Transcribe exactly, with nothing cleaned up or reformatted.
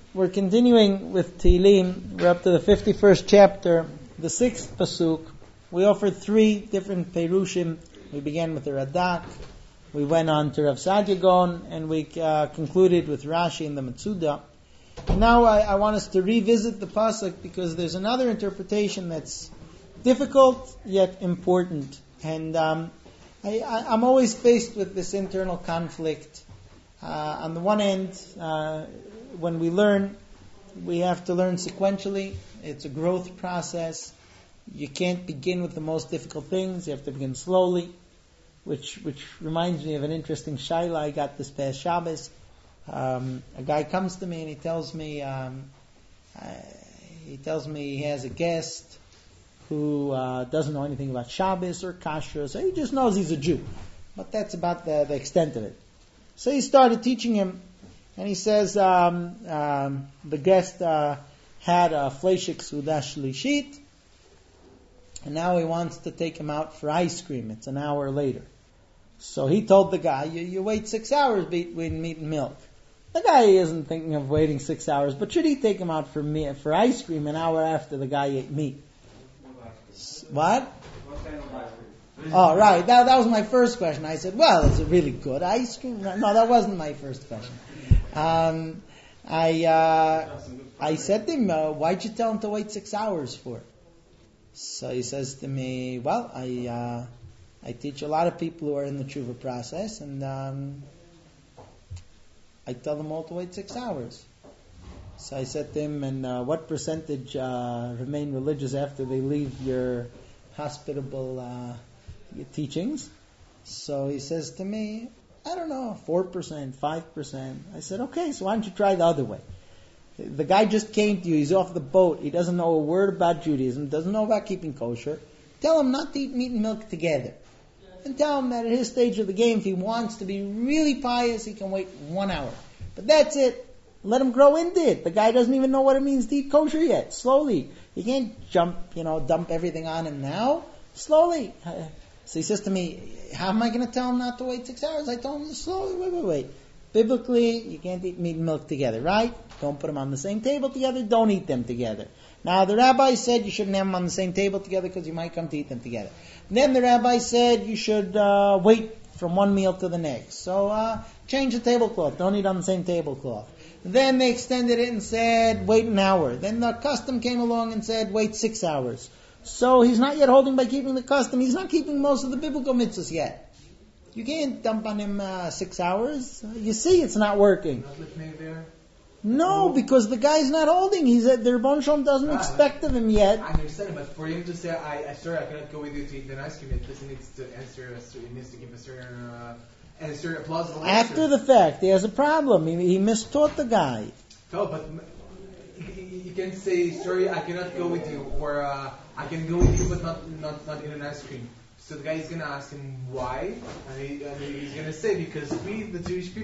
We're continuing with Tehillim. We're up to the fifty-first chapter, the sixth pasuk. We offered three different perushim. We began with the Radak, we went on to Rav Saadia Gaon, and we uh, concluded with Rashi and the Metzuda. Now I, I want us to revisit the pasuk because there's another interpretation that's difficult yet important. And um, I, I, I'm always faced with this internal conflict. Uh, on the one end, uh, when we learn, we have to learn sequentially. It's a growth process. You can't begin with the most difficult things. You have to begin slowly, which which reminds me of an interesting shaila I got this past Shabbos. Um, a guy comes to me and he tells me um, uh, he tells me he has a guest who uh, doesn't know anything about Shabbos or kasher, so he just knows he's a Jew. But that's about the, the extent of it. So he started teaching him. And he says um, um, the guest uh, had a fleishik suda shlishit, and now he wants to take him out for ice cream. It's an hour later. So he told the guy, you, you wait six hours between meat and milk. The guy isn't thinking of waiting six hours, but should he take him out for meat, for ice cream an hour after the guy ate meat? What? Oh, right. That, that was my first question. I said, well, is it really good ice cream? No, that wasn't my first question. Um, I uh, I said to him, uh, why'd you tell him to wait six hours for? So he says to me, well, I uh, I teach a lot of people who are in the tshuva process, and um, I tell them all to wait six hours. So I said to him, and uh, what percentage uh, remain religious after they leave your hospitable uh, your teachings? So he says to me, I don't know, four percent, five percent. I said, okay, so why don't you try the other way? The guy just came to you, he's off the boat, he doesn't know a word about Judaism, doesn't know about keeping kosher. Tell him not to eat meat and milk together. And tell him that at his stage of the game, if he wants to be really pious, he can wait one hour. But that's it. Let him grow into it. The guy doesn't even know what it means to eat kosher yet. Slowly. You can't jump, you know, dump everything on him now. Slowly. So he says to me, how am I going to tell him not to wait six hours? I told him slowly, wait, wait, wait. Biblically, you can't eat meat and milk together, right? Don't put them on the same table together. Don't eat them together. Now, the rabbi said you shouldn't have them on the same table together because you might come to eat them together. Then the rabbi said you should uh, wait from one meal to the next. So, uh, change the tablecloth. Don't eat on the same tablecloth. Then they extended it and said, wait an hour. Then the custom came along and said, wait six hours. So he's not yet holding by keeping the custom. He's not keeping most of the biblical mitzvahs yet. You can't dump on him uh, six hours. Uh, you see it's not working. Not listening there? No, because the guy's not holding. He's at, the Rebbeinu Shalom doesn't ah, expect of him yet. I understand, but for him to say, I, I sorry, I cannot go with you to eat an ice cream, it doesn't need to answer, a certain, he needs to give a certain, uh, answer, a plausible answer. After the fact, he has a problem. He, he mistaught the guy. No, but you can say, sorry, I cannot go with you, or uh, I can go with you, but not not not in an ice cream. So the guy is going to ask him why, and, he, and he's going to say, because we, the Jewish people,